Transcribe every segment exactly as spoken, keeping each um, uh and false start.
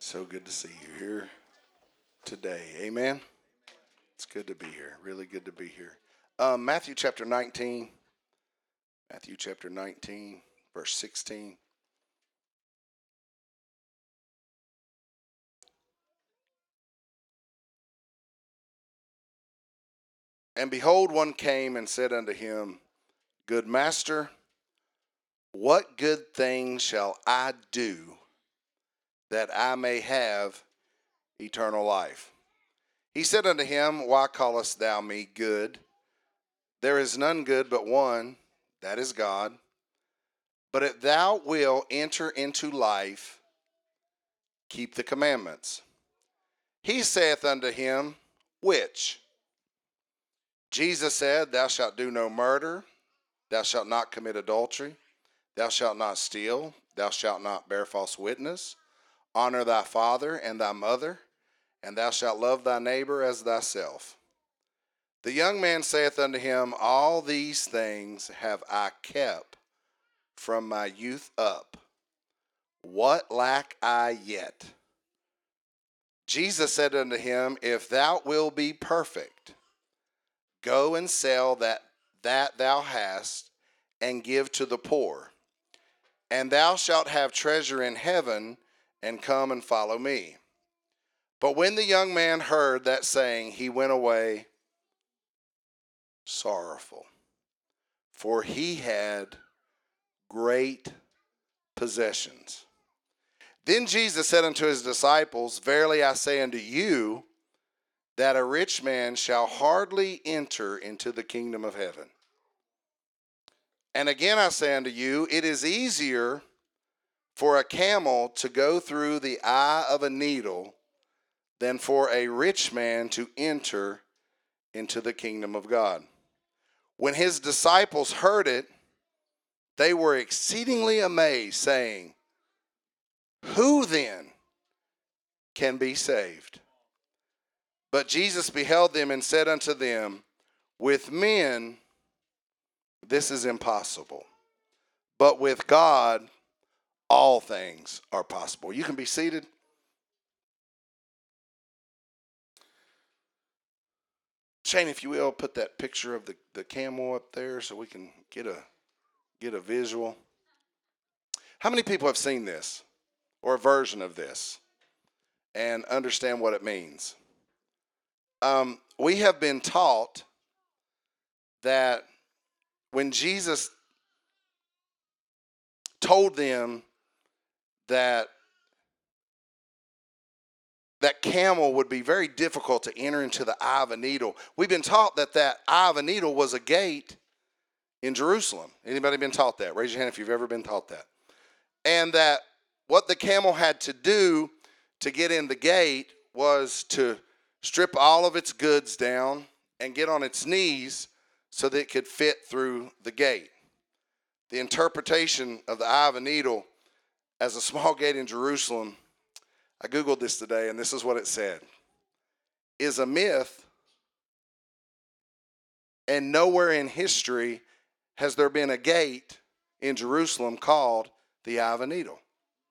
So good to see you here today. Amen. It's good to be here. Really good to be here. Um, Matthew chapter nineteen. Matthew chapter nineteen, verse sixteen. And behold, one came and said unto him, Good master, what good thing shall I do that I may have eternal life? He said unto him, Why callest thou me good? There is none good but one, that is God. But if thou wilt enter into life, keep the commandments. He saith unto him, Which? Jesus said, Thou shalt do no murder, thou shalt not commit adultery, thou shalt not steal, thou shalt not bear false witness, honor thy father and thy mother, and thou shalt love thy neighbor as thyself. The young man saith unto him, All these things have I kept from my youth up. What lack I yet? Jesus said unto him, If thou wilt be perfect, go and sell that that thou hast, and give to the poor, and thou shalt have treasure in heaven, and come and follow me. But when the young man heard that saying, he went away sorrowful, for he had great possessions. Then Jesus said unto his disciples, Verily I say unto you, that a rich man shall hardly enter into the kingdom of heaven. And again I say unto you, it is easier for a camel to go through the eye of a needle than for a rich man to enter into the kingdom of God. When his disciples heard it, they were exceedingly amazed, saying, Who then can be saved? But Jesus beheld them and said unto them, With men this is impossible, but with God all things are possible. You can be seated. Shane, if you will, put that picture of the, the camel up there so we can get a get a visual. How many people have seen this or a version of this and understand what it means? Um, we have been taught that when Jesus told them that that camel would be very difficult to enter into the eye of a needle, we've been taught that that eye of a needle was a gate in Jerusalem. Anybody been taught that? Raise your hand if you've ever been taught that. And that what the camel had to do to get in the gate was to strip all of its goods down and get on its knees so that it could fit through the gate. The interpretation of the eye of a needle as a small gate in Jerusalem, I Googled this today, and this is what it said, is a myth, and nowhere in history has there been a gate in Jerusalem called the eye of a needle.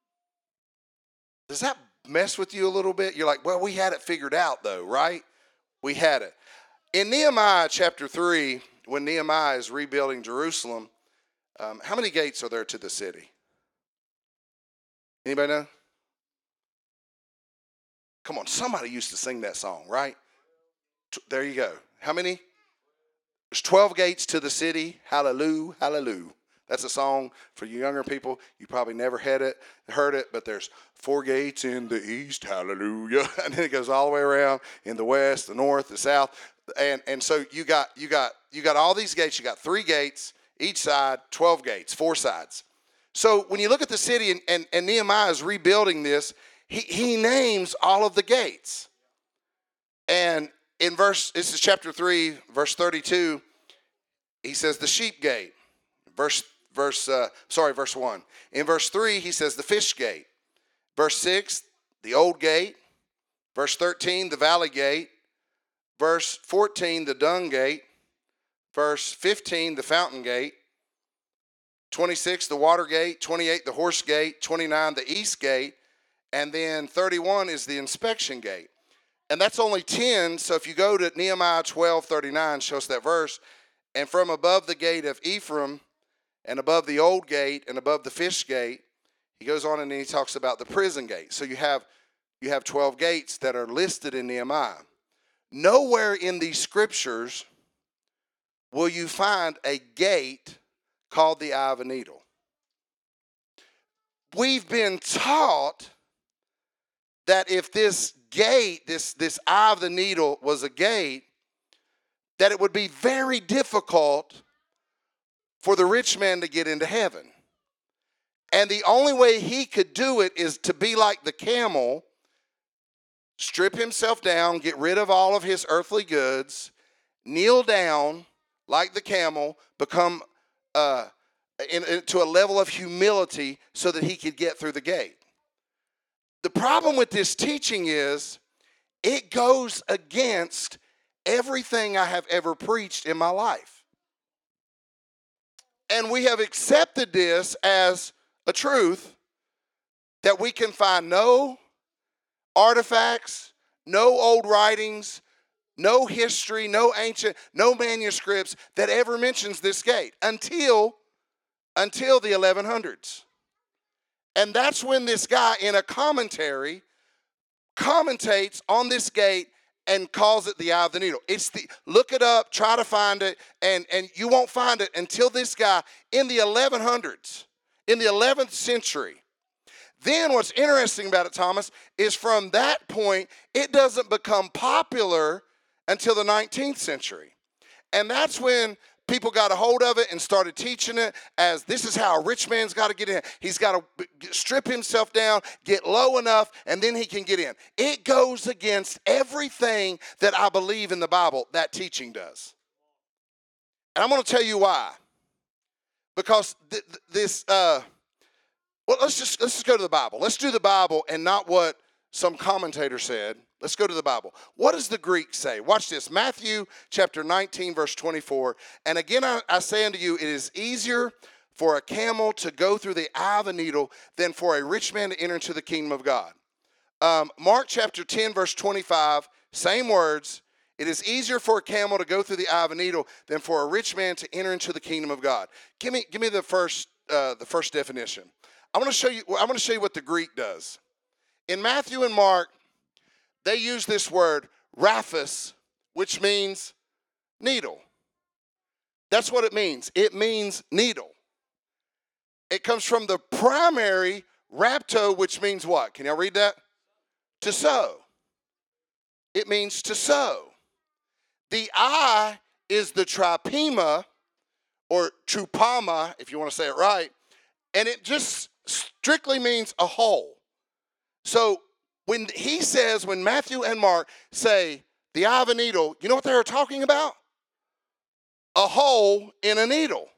Does that mess with you a little bit? You're like, well, we had it figured out though, right? We had it. In Nehemiah chapter three, when Nehemiah is rebuilding Jerusalem, um, how many gates are there to the city? Anybody know? Come on, somebody used to sing that song, right? There you go. How many? There's twelve gates to the city. Hallelujah, hallelujah. That's a song for you younger people. You probably never had it, heard it, but there's four gates in the east, hallelujah. And then it goes all the way around in the west, the north, the south. And and so you got you got you got all these gates. You got three gates each side, twelve gates, four sides. So when you look at the city and, and, and Nehemiah is rebuilding this, he, he names all of the gates. And in verse, this is chapter three, verse thirty-two, he says the sheep gate. Verse, verse, uh, sorry, verse one. In verse three, he says the fish gate. Verse six, the old gate. Verse thirteen, the valley gate. Verse fourteen, the dung gate. Verse fifteen, the fountain gate. twenty-six, the water gate. twenty-eight, the horse gate. twenty-nine, the east gate. And then thirty-one is the inspection gate. And that's only ten. So if you go to Nehemiah twelve thirty-nine, shows that verse. And from above the gate of Ephraim, and above the old gate, and above the fish gate, he goes on and then he talks about the prison gate. So you have you have twelve gates that are listed in Nehemiah. Nowhere in these scriptures will you find a gate called the eye of a needle. We've been taught that if this gate, this, this eye of the needle was a gate, that it would be very difficult for the rich man to get into heaven. And the only way he could do it is to be like the camel, strip himself down, get rid of all of his earthly goods, kneel down like the camel, become uh, in, in, to a level of humility so that he could get through the gate. The problem with this teaching is it goes against everything I have ever preached in my life. And we have accepted this as a truth that we can find no artifacts, no old writings, no history, no ancient, no manuscripts that ever mentions this gate until, until the eleven hundreds. And that's when this guy in a commentary commentates on this gate and calls it the eye of the needle. It's the, look it up, try to find it, and, and you won't find it until this guy in the eleven hundreds, in the eleventh century. Then what's interesting about it, Thomas, is from that point, it doesn't become popular until the nineteenth century. And that's when people got a hold of it and started teaching it as this is how a rich man's got to get in. He's got to strip himself down, get low enough, and then he can get in. It goes against everything that I believe in the Bible that teaching does. And I'm going to tell you why. Because th- th- this, uh, well, let's just, let's just go to the Bible. Let's do the Bible and not what some commentator said. Let's go to the Bible. What does the Greek say? Watch this. Matthew chapter nineteen, verse twenty-four. And again, I, I say unto you, it is easier for a camel to go through the eye of a needle than for a rich man to enter into the kingdom of God. Um, Mark chapter ten, verse twenty-five, same words. It is easier for a camel to go through the eye of a needle than for a rich man to enter into the kingdom of God. Give me, give me the first, uh, the first definition. I want to show you. I want to show you what the Greek does. In Matthew and Mark, they use this word raphos, which means needle. That's what it means. It means needle. It comes from the primary rapto, which means what? Can y'all read that? To sow. It means to sow. The eye is the tripema, or trupama, if you want to say it right, and it just strictly means a hole. So when he says, when Matthew and Mark say the eye of a needle, you know what they're talking about? A hole in a needle.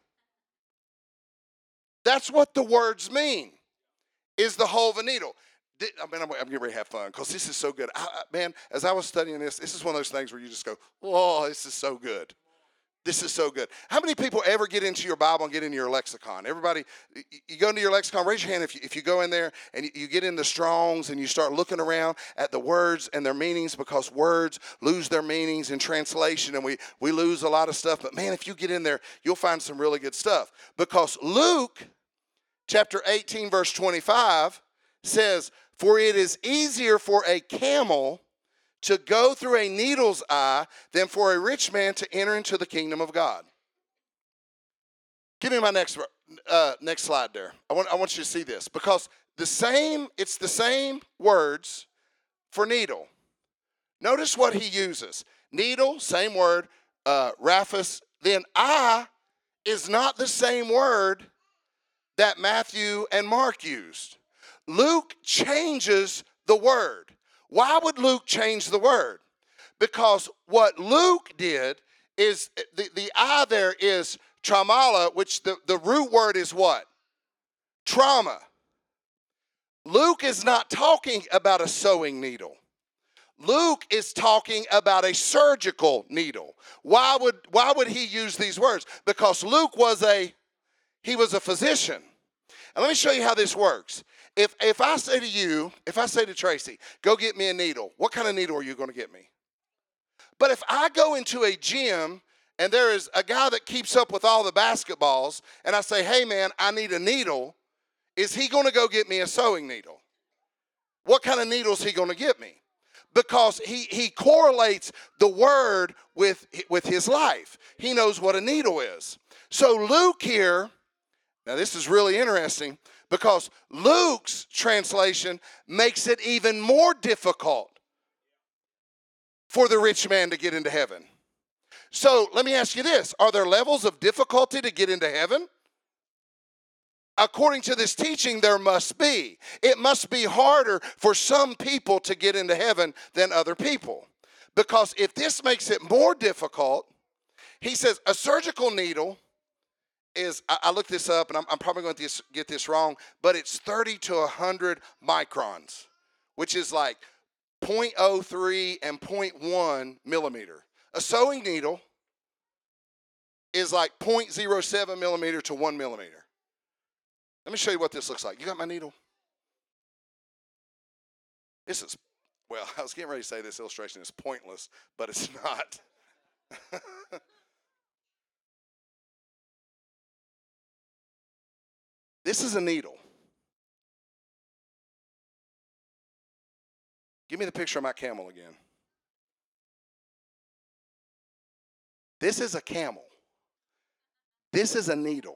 That's what the words mean, is the hole of a needle. I mean, I'm, I'm getting ready to have fun because this is so good. I, I, man, as I was studying this, this is one of those things where you just go, oh, this is so good. This is so good. How many people ever get into your Bible and get into your lexicon? Everybody, you go into your lexicon, raise your hand if you, if you go in there and you, you get into Strong's and you start looking around at the words and their meanings, because words lose their meanings in translation and we, we lose a lot of stuff. But man, if you get in there, you'll find some really good stuff. Because Luke chapter eighteen, verse twenty-five says, for it is easier for a camel to go through a needle's eye than for a rich man to enter into the kingdom of God. Give me my next uh, next slide there. I want I want you to see this, because the same it's the same words for needle. Notice what he uses. Needle, same word, uh, raphos. Then eye is not the same word that Matthew and Mark used. Luke changes the word. Why would Luke change the word? Because what Luke did is, the, the I there is traumala, which the, the root word is what? Trauma. Luke is not talking about a sewing needle. Luke is talking about a surgical needle. Why would, why would he use these words? Because Luke was a, he was a physician. And let me show you how this works. If if I say to you, if I say to Tracy, go get me a needle, what kind of needle are you going to get me? But if I go into a gym and there is a guy that keeps up with all the basketballs, and I say, hey man, I need a needle, is he going to go get me a sewing needle? What kind of needle is he going to get me? Because he, he correlates the word with, with his life. He knows what a needle is. So Luke here, now this is really interesting, because Luke's translation makes it even more difficult for the rich man to get into heaven. So let me ask you this. Are there levels of difficulty to get into heaven? According to this teaching, there must be. It must be harder for some people to get into heaven than other people. Because if this makes it more difficult, he says a surgical needle is, I, I looked this up, and I'm, I'm probably going to get this wrong, but it's thirty to one hundred microns, which is like zero point zero three and zero point one millimeter. A sewing needle is like zero point zero seven millimeter to one millimeter. Let me show you what this looks like. You got my needle? This is, well, I was getting ready to say this illustration is pointless, but it's not. This is a needle. Give me the picture of my camel again. This is a camel. This is a needle.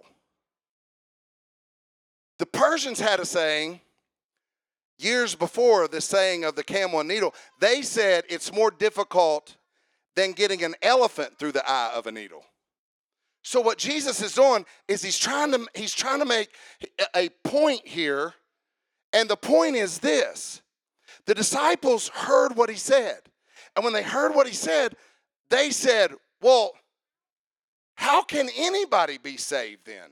The Persians had a saying years before the saying of the camel and needle. They said it's more difficult than getting an elephant through the eye of a needle. So what Jesus is doing is he's trying to he's trying to make a point here, and the point is this. The disciples heard what he said, and when they heard what he said, they said, well, how can anybody be saved then?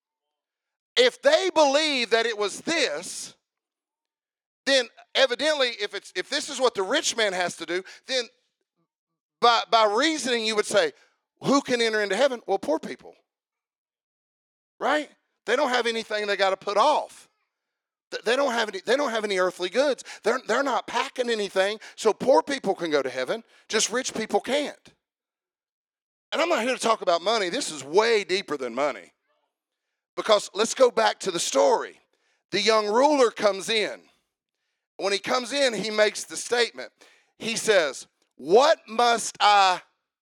If they believe that it was this, then evidently if it's if this is what the rich man has to do, then by, by reasoning you would say, who can enter into heaven? Well, poor people. Right? They don't have anything they got to put off. They don't have any, they don't have any earthly goods. They're, they're not packing anything, so poor people can go to heaven, just rich people can't. And I'm not here to talk about money. This is way deeper than money. Because let's go back to the story. The young ruler comes in. When he comes in, he makes the statement. He says, what must I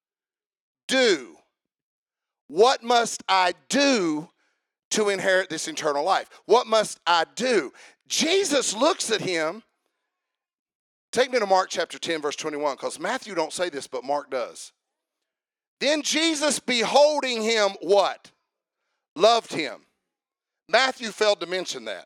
do? What must I do to inherit this eternal life? What must I do? Jesus looks at him. Take me to Mark chapter ten, verse twenty-one, because Matthew don't say this, but Mark does. Then Jesus, beholding him, what? Loved him. Matthew failed to mention that.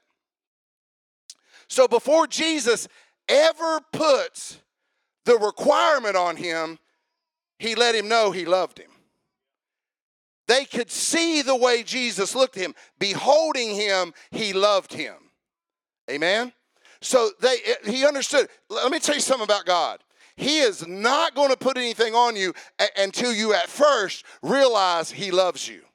So before Jesus ever puts the requirement on him, he let him know he loved him. They could see the way Jesus looked at him. Beholding him, he loved him. Amen? So they he understood. Let me tell you something about God. He is not going to put anything on you a- until you at first realize he loves you.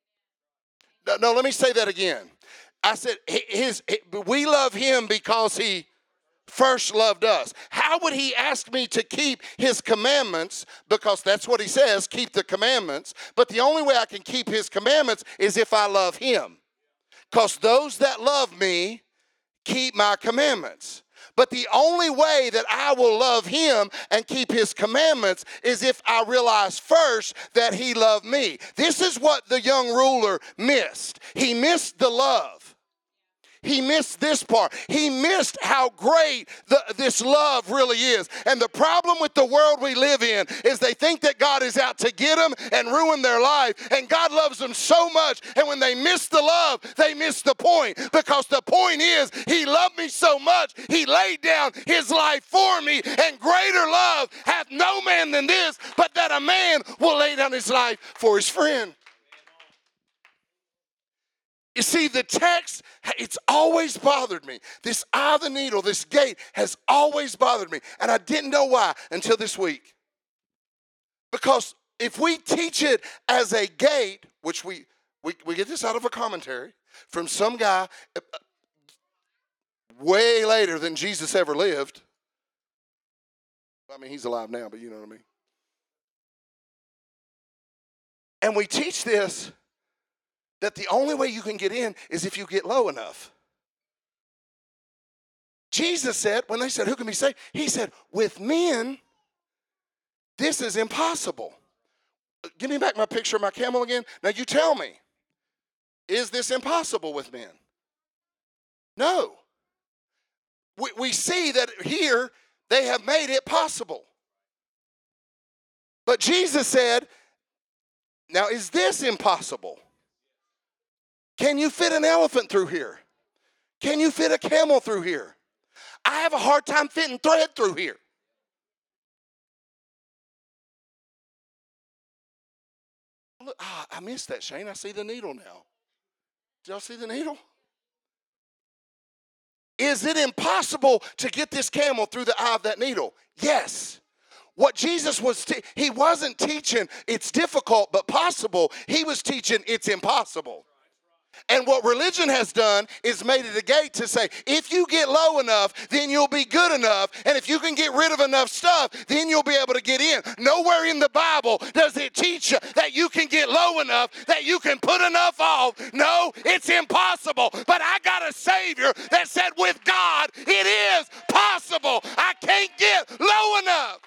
No, no, let me say that again. I said his, his we love him because he first loved us. How would he ask me to keep his commandments? Because that's what he says, keep the commandments. But the only way I can keep his commandments is if I love him. Because those that love me keep my commandments. But the only way that I will love him and keep his commandments is if I realize first that he loved me. This is what the young ruler missed. He missed the love. He missed this part. He missed how great the, this love really is. And the problem with the world we live in is they think that God is out to get them and ruin their life. And God loves them so much. And when they miss the love, they miss the point. Because the point is, he loved me so much, he laid down his life for me. And greater love hath no man than this, but that a man will lay down his life for his friend. You see, the text, it's always bothered me. This eye of the needle, this gate has always bothered me. And I didn't know why until this week. Because if we teach it as a gate, which we, we, we get this out of a commentary from some guy. way later than Jesus ever lived. I mean, he's alive now, but you know what I mean. And we teach this, that the only way you can get in is if you get low enough. Jesus said, when they said, who can be saved? He said, with men, this is impossible. Give me back my picture of my camel again. Now you tell me, is this impossible with men? No. We, we see that here they have made it possible. But Jesus said, now is this impossible? Can you fit an elephant through here? Can you fit a camel through here? I have a hard time fitting thread through here. Look, ah, I missed that, Shane. I see the needle now. Did y'all see the needle? Is it impossible to get this camel through the eye of that needle? Yes. What Jesus was, te- he wasn't teaching it's difficult but possible. He was teaching it's impossible. And what religion has done is made it a gate to say, if you get low enough, then you'll be good enough. And if you can get rid of enough stuff, then you'll be able to get in. Nowhere in the Bible does it teach you that you can get low enough, that you can put enough off. No, it's impossible. But I got a Savior that said with God, it is possible. I can't get low enough.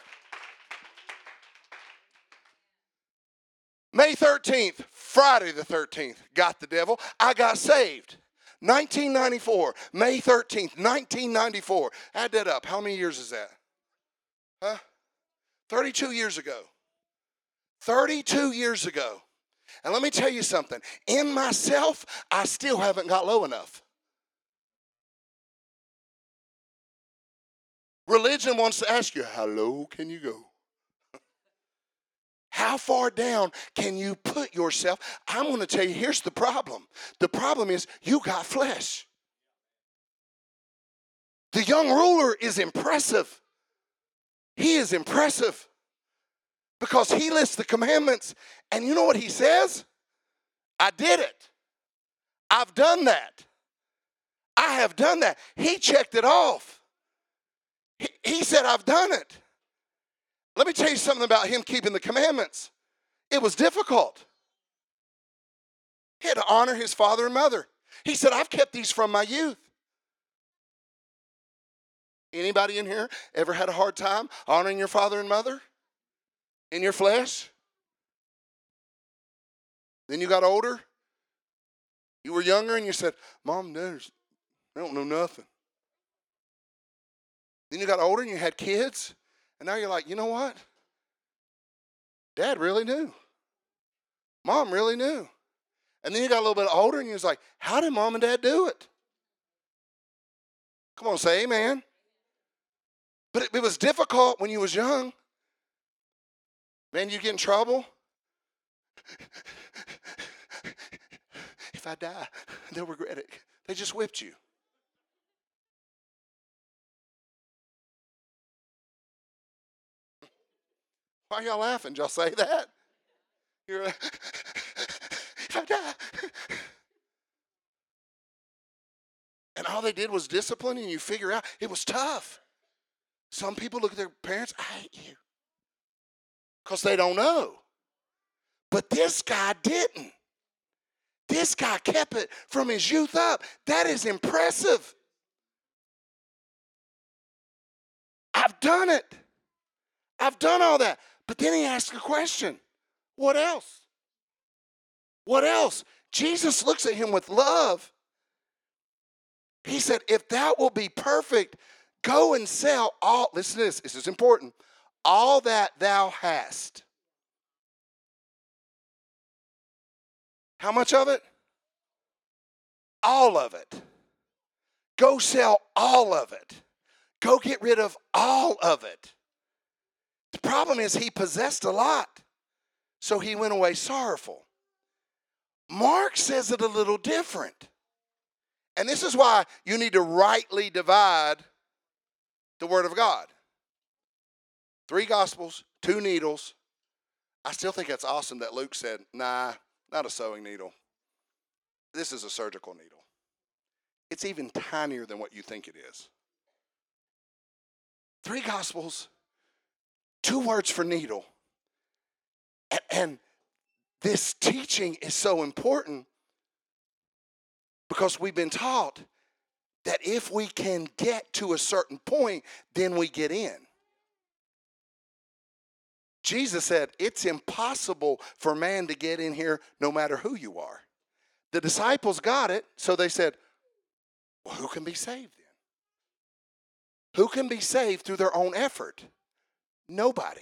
May thirteenth, Friday the thirteenth, got the devil. I got saved. nineteen ninety-four, May thirteenth, nineteen ninety-four. Add that up. How many years is that? Huh? thirty-two years ago. thirty-two years ago. And let me tell you something. In myself, I still haven't got low enough. Religion wants to ask you, how low can you go? How far down can you put yourself? I'm going to tell you, here's the problem. The problem is you got flesh. The young ruler is impressive. He is impressive because he lists the commandments. And you know what he says? I did it. I've done that. I have done that. He checked it off. He, he said, I've done it. Let me tell you something about him keeping the commandments. It was difficult. He had to honor his father and mother. He said, I've kept these from my youth. Anybody in here ever had a hard time honoring your father and mother in your flesh? Then you got older. You were younger and you said, Mom and Dad, they don't know nothing. Then you got older and you had kids. And now you're like, you know what? Dad really knew. Mom really knew. And then you got a little bit older and you're like, how did Mom and Dad do it? Come on, say amen. But it, it was difficult when you was young. Man, you get in trouble. If I die, they'll regret it. They just whipped you. Why are y'all laughing? Did y'all say that? You're like, if I die. And all they did was discipline, and you figure out it was tough. Some people look at their parents, I hate you. Because they don't know. But this guy didn't. This guy kept it from his youth up. That is impressive. I've done it. I've done all that. But then he asked a question. What else? What else? Jesus looks at him with love. He said, if thou will be perfect, go and sell all. Listen to this. This is important. All that thou hast. How much of it? All of it. Go sell all of it. Go get rid of all of it. The problem is he possessed a lot, so he went away sorrowful. Mark says it a little different. And this is why you need to rightly divide the Word of God. Three Gospels, two needles. I still think that's awesome that Luke said, nah, not a sewing needle. This is a surgical needle. It's even tinier than what you think it is. Three Gospels, two words for needle. And, and this teaching is so important because we've been taught that if we can get to a certain point, then we get in. Jesus said, it's impossible for man to get in here no matter who you are. The disciples got it, so they said, well, who can be saved then? Who can be saved through their own effort? Nobody.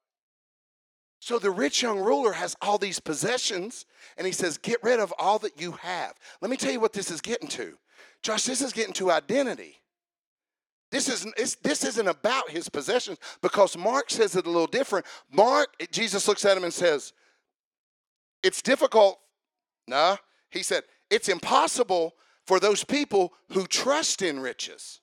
So the rich young ruler has all these possessions, and he says, get rid of all that you have. Let me tell you what this is getting to. Josh, this is getting to identity. This isn't, this isn't about his possessions, because Mark says it a little different. Mark, Jesus looks at him and says, it's difficult. Nah, he said, it's impossible for those people who trust in riches.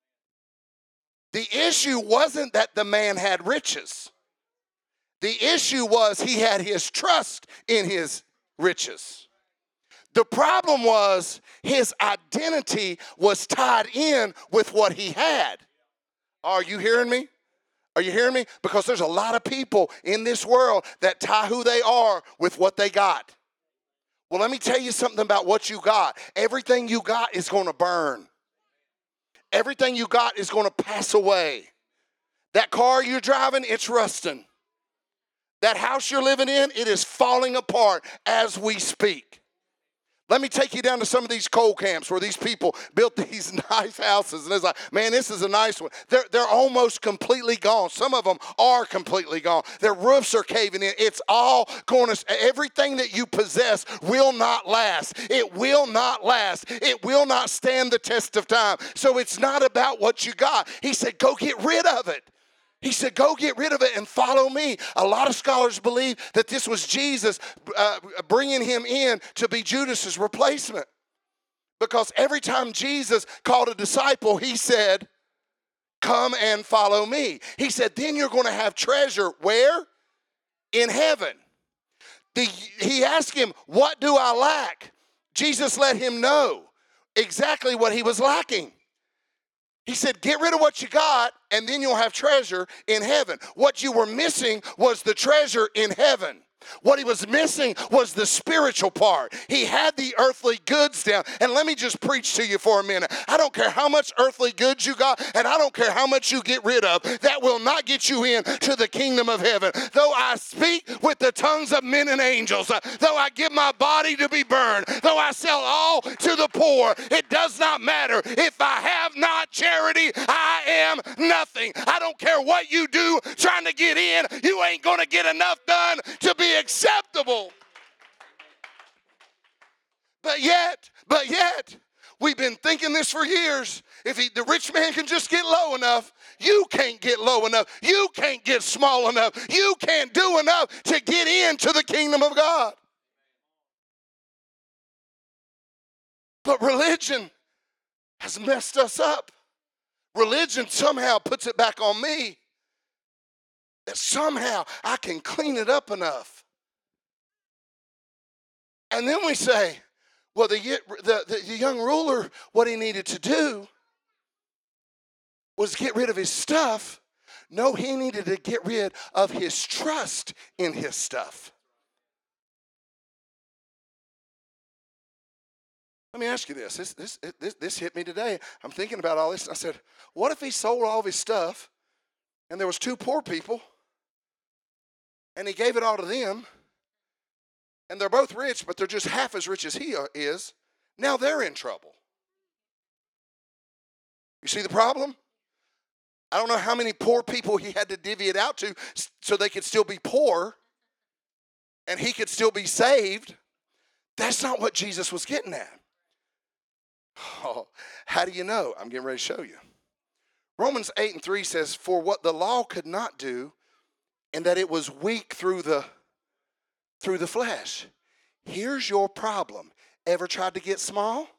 The issue wasn't that the man had riches. The issue was he had his trust in his riches. The problem was his identity was tied in with what he had. Are you hearing me? Are you hearing me? Because there's a lot of people in this world that tie who they are with what they got. Well, let me tell you something about what you got. Everything you got is going to burn. Everything you got is going to pass away. That car you're driving, it's rusting. That house you're living in, it is falling apart as we speak. Let me take you down to some of these coal camps where these people built these nice houses. And it's like, man, this is a nice one. They're, they're almost completely gone. Some of them are completely gone. Their roofs are caving in. It's all going to, everything that you possess will not last. It will not last. It will not stand the test of time. So it's not about what you got. He said, go get rid of it. He said, go get rid of it and follow me. A lot of scholars believe that this was Jesus uh, bringing him in to be Judas's replacement. Because every time Jesus called a disciple, he said, come and follow me. He said, then you're going to have treasure. Where? In heaven. The, he asked him, what do I lack? Jesus let him know exactly what he was lacking. He said, get rid of what you got, and then you'll have treasure in heaven. What you were missing was the treasure in heaven. What he was missing was the spiritual part. He had the earthly goods down. And let me just preach to you for a minute. I don't care how much earthly goods you got, and I don't care how much you get rid of. That will not get you in to the kingdom of heaven. Though I speak with the tongues of men and angels, uh, though I give my body to be burned, though I sell all to the poor, it does not matter. If I have not charity, I am nothing. I don't care what you do trying to get in. You ain't going to get enough done to be acceptable. But yet, but yet, we've been thinking this for years. If he, the rich man can just get low enough, you can't get low enough. You can't get small enough. You can't do enough to get into the kingdom of God. But religion has messed us up. Religion somehow puts it back on me that somehow I can clean it up enough. And then we say, well, the, the, the, the young ruler, what he needed to do was get rid of his stuff. No, he needed to get rid of his trust in his stuff. Let me ask you this. This, this, this, this hit me today. I'm thinking about all this. I said, what if he sold all of his stuff and there was two poor people and he gave it all to them? And they're both rich, but they're just half as rich as he is. Now they're in trouble. You see the problem? I don't know how many poor people he had to divvy it out to so they could still be poor and he could still be saved. That's not what Jesus was getting at. Oh, how do you know? I'm getting ready to show you. Romans eight and three says, for what the law could not do, and that it was weak through the through the flesh. Here's your problem. Ever tried to get small?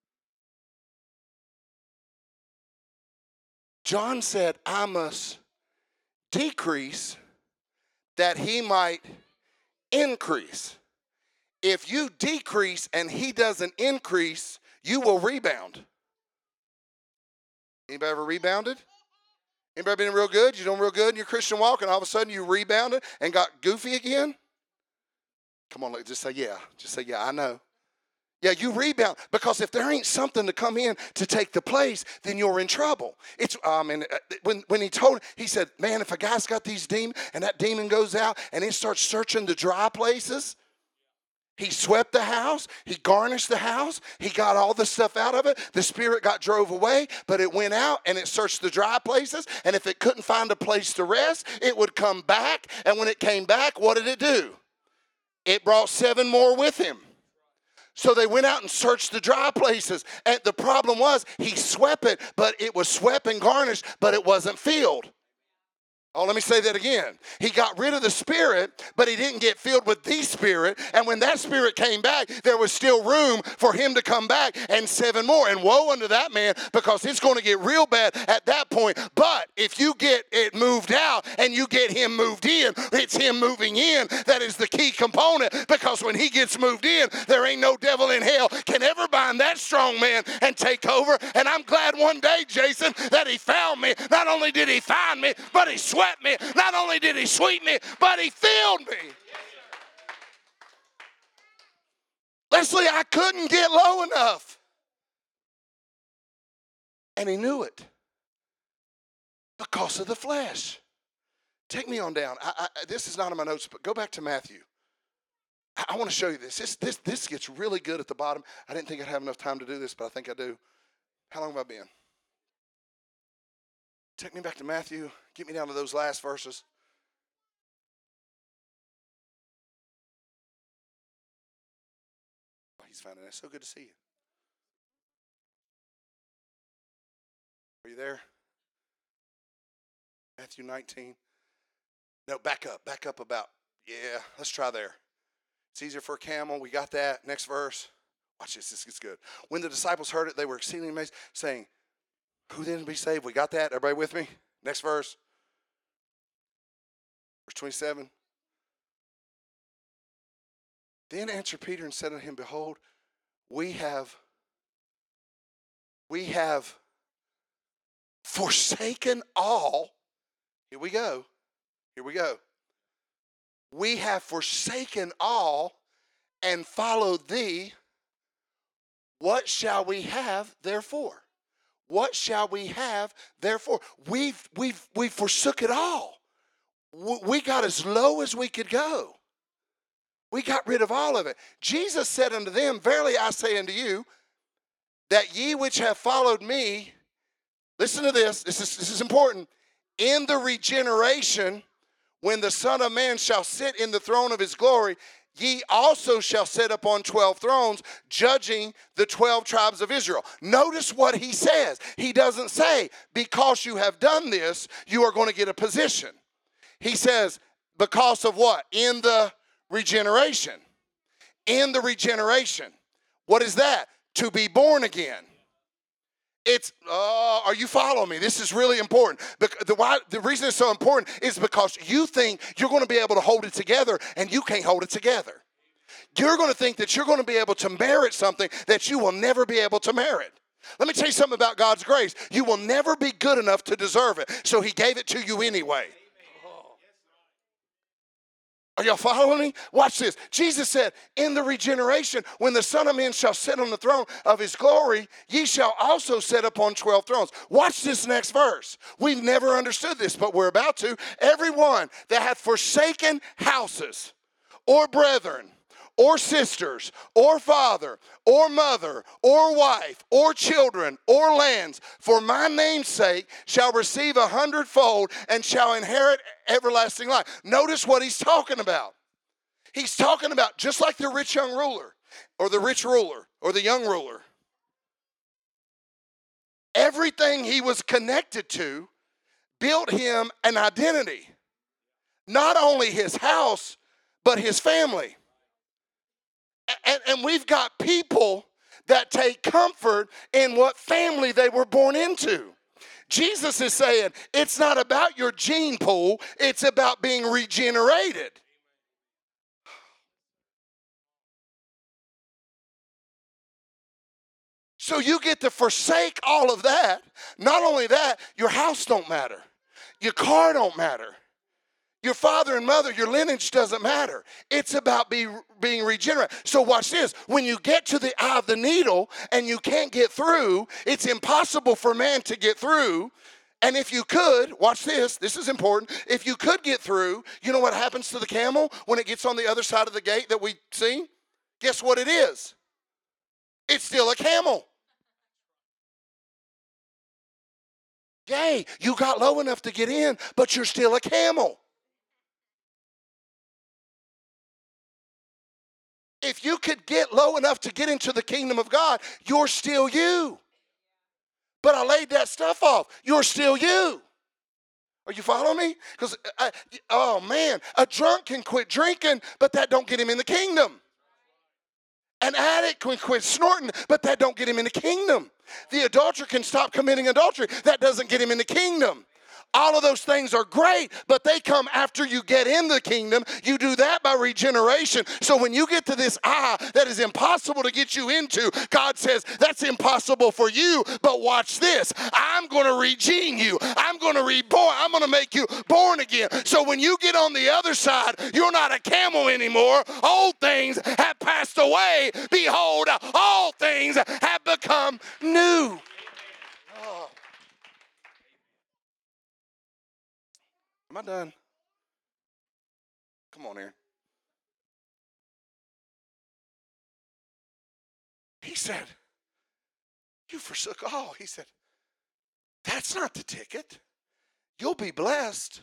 John said, I must decrease that he might increase. If you decrease and he doesn't increase, you will rebound. Anybody ever rebounded? Anybody been real good? You're doing real good in your Christian walk, and all of a sudden you rebounded and got goofy again? Come on, just say yeah. Just say yeah, I know. Yeah, you rebound, because if there ain't something to come in to take the place, then you're in trouble. It's I mean, when when he told, he said, man, if a guy's got these demons and that demon goes out and it starts searching the dry places, he swept the house, he garnished the house, he got all the stuff out of it. The spirit got drove away, but it went out and it searched the dry places. And if it couldn't find a place to rest, it would come back. And when it came back, what did it do? It brought seven more with him. So they went out and searched the dry places. And the problem was, he swept it, but it was swept and garnished, but it wasn't filled. Oh, let me say that again. He got rid of the spirit, but he didn't get filled with the spirit. And when that spirit came back, there was still room for him to come back and seven more. And woe unto that man, because it's going to get real bad at that point. But if you get it moved out and you get him moved in, it's him moving in that is the key component. Because when he gets moved in, there ain't no devil in hell can ever bind that strong man and take over. And I'm glad one day, Jason, that he found me. Not only did he find me, but he swept me. Not only did he sweep me, but he filled me. Leslie, I couldn't get low enough. And he knew it because of the flesh. Take me on down. I, I, this is not in my notes, but go back to Matthew. I, I want to show you this. This, this. this gets really good at the bottom. I didn't think I'd have enough time to do this, but I think I do. How long have I been? Take me back to Matthew. Get me down to those last verses. Oh, he's finding that. So good to see you. Are you there? Matthew nineteen. No, back up. Back up about, yeah, let's try there. It's easier for a camel. We got that. Next verse. Watch this. This gets good. When the disciples heard it, they were exceedingly amazed, saying, who then will be saved? We got that? Everybody with me? Next verse. Verse twenty-seven. Then answered Peter and said unto him, behold, we have, we have forsaken all. Here we go. Here we go. We have forsaken all and followed thee. What shall we have therefore? What shall we have therefore? We've, we've, we forsook it all. We got as low as we could go. We got rid of all of it. Jesus said unto them, verily I say unto you, that ye which have followed me, listen to this, this is, this is important, in the regeneration, when the Son of Man shall sit in the throne of his glory, ye also shall sit upon twelve thrones, judging the twelve tribes of Israel. Notice what he says. He doesn't say, because you have done this, you are going to get a position. He says, because of what? In the regeneration. In the regeneration. What is that? To be born again. It's, uh, are you following me? This is really important. The, the, why, the reason it's so important is because you think you're going to be able to hold it together, and you can't hold it together. You're going to think that you're going to be able to merit something that you will never be able to merit. Let me tell you something about God's grace. You will never be good enough to deserve it, so he gave it to you anyway. Are y'all following me? Watch this. Jesus said, in the regeneration, when the Son of Man shall sit on the throne of his glory, ye shall also sit upon twelve thrones. Watch this next verse. We've never understood this, but we're about to. Everyone that hath forsaken houses, or brethren, or sisters, or father, or mother, or wife, or children, or lands, for my name's sake, shall receive a hundredfold and shall inherit everlasting life. Notice what he's talking about. He's talking about just like the rich young ruler, or the rich ruler, or the young ruler. Everything he was connected to built him an identity. Not only his house, but his family. And, and we've got people that take comfort in what family they were born into. Jesus is saying it's not about your gene pool, it's about being regenerated. So you get to forsake all of that. Not only that, your house don't matter. Your car don't matter. Your father and mother, your lineage doesn't matter. It's about be, being regenerated. So watch this. When you get to the eye of the needle and you can't get through, it's impossible for man to get through. And if you could, watch this, this is important. If you could get through, you know what happens to the camel when it gets on the other side of the gate that we see? Guess what it is? It's still a camel. Yay, you got low enough to get in, but you're still a camel. If you could get low enough to get into the kingdom of God, you're still you. But I laid that stuff off. You're still you. Are you following me? Because, oh man, a drunk can quit drinking, but that don't get him in the kingdom. An addict can quit snorting, but that don't get him in the kingdom. The adulterer can stop committing adultery. That doesn't get him in the kingdom. All of those things are great, but they come after you get in the kingdom. You do that by regeneration. So when you get to this eye that is impossible to get you into, God says, that's impossible for you, but watch this. I'm going to regene you. I'm going to reborn. I'm going to make you born again. So when you get on the other side, you're not a camel anymore. Old things have passed away. Behold, all things have become new. Oh. Am I done? Come on here. He said, you forsook all. He said, that's not the ticket. You'll be blessed.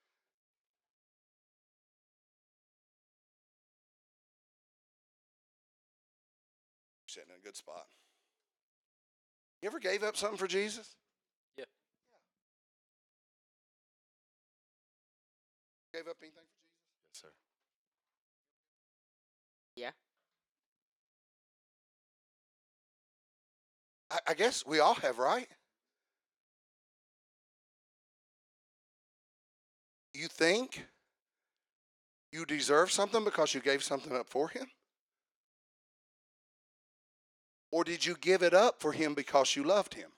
Sitting in a good spot. You ever gave up something for Jesus? Yeah. Gave up anything for Jesus? Yes, sir. Yeah. I, I guess we all have, right? You think you deserve something because you gave something up for him? Or did you give it up for him because you loved him?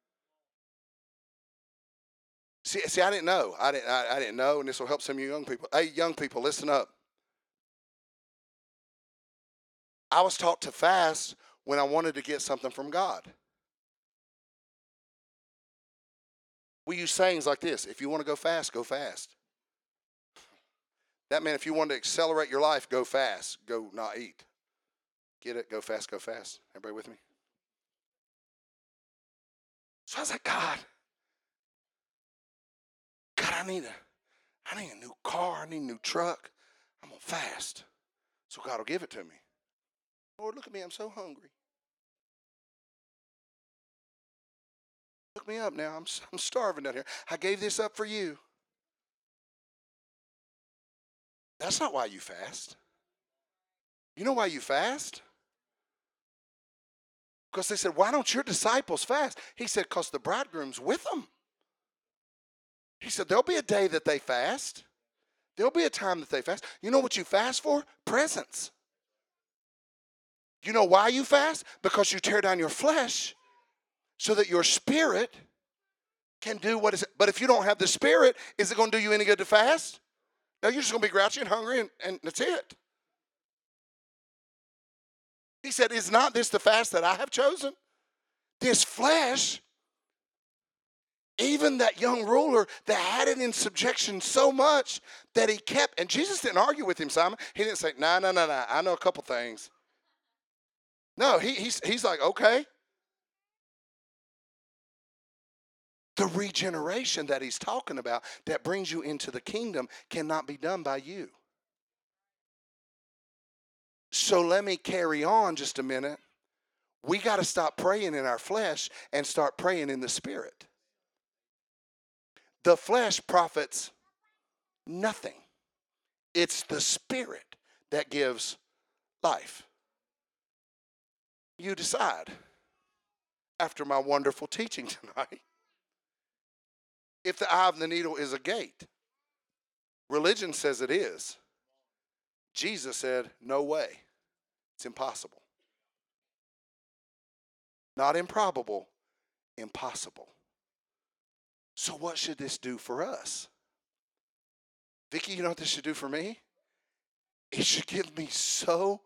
See, see, I didn't know. I didn't. I, I didn't know, and this will help some of you young people. Hey, young people, listen up. I was taught to fast when I wanted to get something from God. We use sayings like this: if you want to go fast, go fast. That meant if you want to accelerate your life, go fast. Go not eat. Get it? Go fast, go fast. Everybody with me? So I was like, God, God, I need a, I need a new car. I need a new truck. I'm going to fast. So God will give it to me. Lord, look at me. I'm so hungry. Look me up now. I'm, I'm starving down here. I gave this up for you. That's not why you fast. You know why you fast? Because they said, why don't your disciples fast? He said, because the bridegroom's with them. He said, there'll be a day that they fast. There'll be a time that they fast. You know what you fast for? Presence. You know why you fast? Because you tear down your flesh so that your spirit can do what is it. But if you don't have the spirit, is it going to do you any good to fast? No, you're just going to be grouchy and hungry, and, and that's it. He said, is not this the fast that I have chosen? This flesh, even that young ruler that had it in subjection so much that he kept, and Jesus didn't argue with him, Simon. He didn't say, no, no, no, no, I know a couple things. No, he, he's, he's like, okay. The regeneration that he's talking about that brings you into the kingdom cannot be done by you. So let me carry on just a minute. We got to stop praying in our flesh and start praying in the spirit. The flesh profits nothing. It's the spirit that gives life. You decide after my wonderful teaching tonight if the eye of the needle is a gate. Religion says it is. Jesus said, no way. It's impossible. Not improbable, impossible. So what should this do for us? Vicki, you know what this should do for me? It should give me so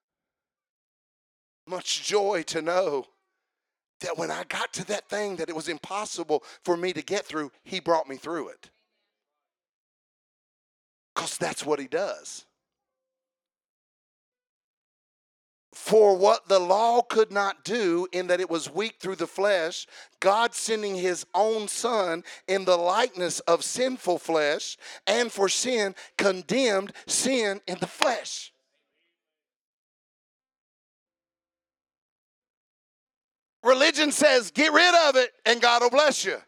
much joy to know that when I got to that thing that it was impossible for me to get through, he brought me through it. Because that's what he does. For what the law could not do, in that it was weak through the flesh, God sending his own son in the likeness of sinful flesh, and for sin, condemned sin in the flesh. Religion says, get rid of it and God will bless you.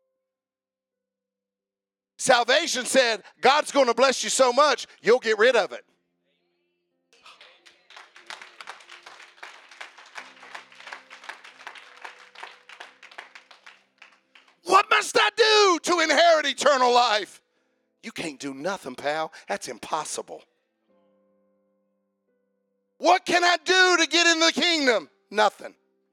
Salvation said, God's going to bless you so much, you'll get rid of it. What must I do to inherit eternal life? You can't do nothing, pal. That's impossible. What can I do to get in the kingdom? Nothing.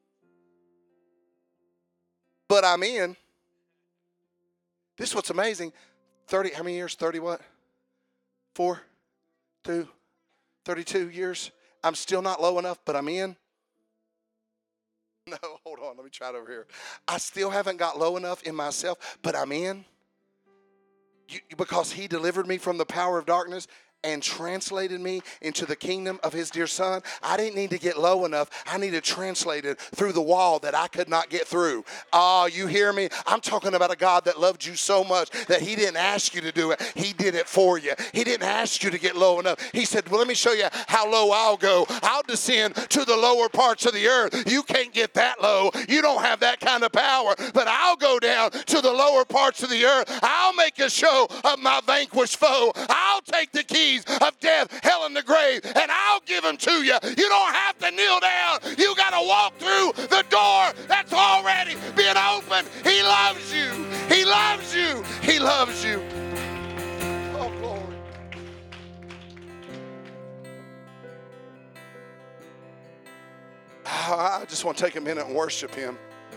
But I'm in. This is what's amazing. thirty, how many years? thirty what? Four, two, thirty-two years. I'm still not low enough, but I'm in. No, hold on. Let me try it over here. I still haven't got low enough in myself, but I'm in. You, because he delivered me from the power of darkness and translated me into the kingdom of his dear son. I didn't need to get low enough. I needed translated through the wall that I could not get through. Oh, you hear me? I'm talking about a God that loved you so much that he didn't ask you to do it. He did it for you. He didn't ask you to get low enough. He said, well, let me show you how low I'll go. I'll descend to the lower parts of the earth. You can't get that low. You don't have that kind of power. But I'll go down to the lower parts of the earth. I'll make a show of my vanquished foe. I'll take the keys of death, hell, and the grave, and I'll give them to you. You don't have to kneel down. You got to walk through the door that's already been opened. He loves you. He loves you. He loves you. Oh, glory. I just want to take a minute and worship him.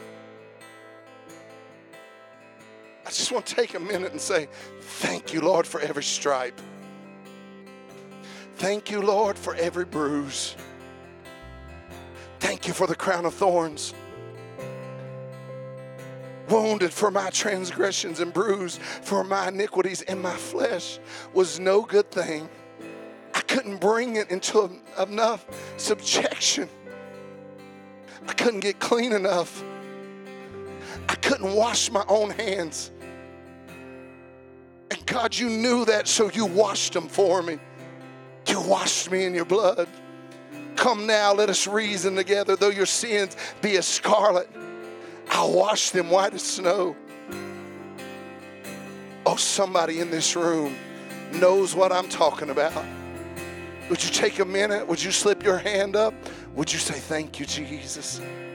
I just want to take a minute and say, thank you, Lord, for every stripe. Thank you, Lord, for every bruise. Thank you for the crown of thorns. Wounded for my transgressions and bruised for my iniquities, and my flesh was no good thing. I couldn't bring it into enough subjection. I couldn't get clean enough. I couldn't wash my own hands. And God, you knew that, so you washed them for me. You washed me in your blood. Come now, let us reason together. Though your sins be as scarlet, I'll wash them white as snow. Oh, somebody in this room knows what I'm talking about. Would you take a minute? Would you slip your hand up? Would you say, thank you, Jesus?